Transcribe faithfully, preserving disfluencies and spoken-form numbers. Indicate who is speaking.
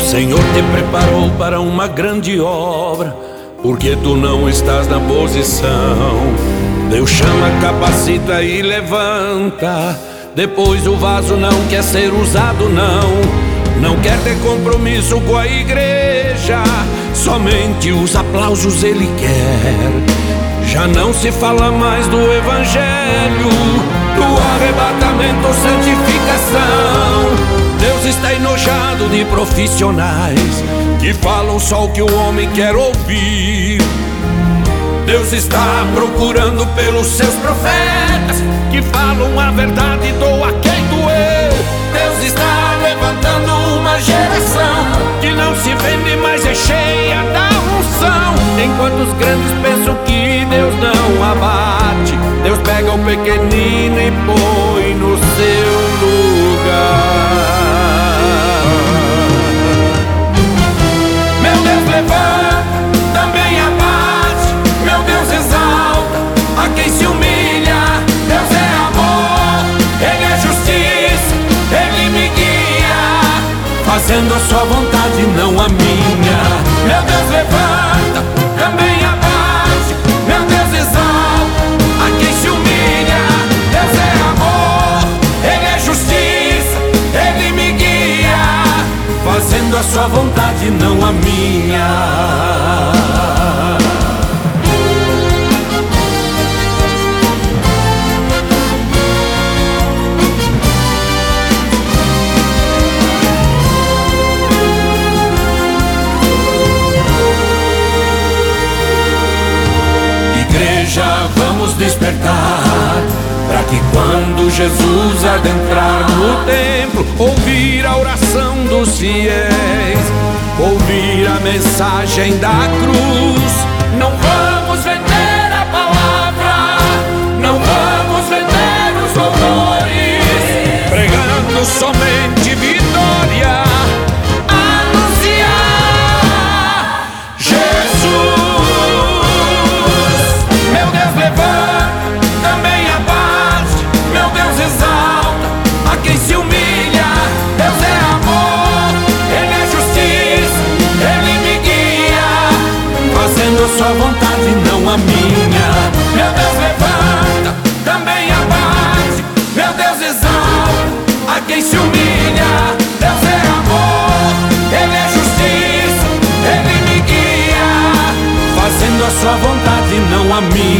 Speaker 1: Senhor te preparou para uma grande obra, porque tu não estás na posição. Deus chama, capacita e levanta. Depois o vaso não quer ser usado, não. Não quer ter compromisso com a igreja, somente os aplausos ele quer. Já não se fala mais do evangelho, do arrebatamento, santificação. Deus está enojado de profissionais que falam só o que o homem quer ouvir. Deus está procurando pelos seus profetas que falam a verdade, doa quem doer. Deus está levantando uma geração que não se vende, mas é cheia da unção. Enquanto os grandes pensam que Deus não abate, Deus pega o pequenino e põe no seu lugar. Meu Deus levanta, também abate. Meu Deus exalta a quem se humilha. Deus é amor, Ele é justiça, Ele me guia, fazendo a sua vontade, não a minha. Meu Deus levanta, também abate. Meu Deus exalta a quem se humilha. Deus é amor, Ele é justiça, Ele me guia, fazendo a sua vontade, não a minha. Vamos despertar, para que quando Jesus adentrar no templo, ouvir a oração dos fiéis, ouvir a mensagem da cruz. Não vamos vender a palavra, não vamos vender os louvores, pregando somente vitória, anunciar Jesus. Levanta, também abate. Meu Deus exalta a quem se humilha. Deus é amor, Ele é justiça, Ele me guia, fazendo a sua vontade, não a minha. Meu Deus levanta, também abate. Meu Deus exalta a quem se humilha. Deus é amor, Ele é justiça, Ele me guia, fazendo a sua vontade, não a minha.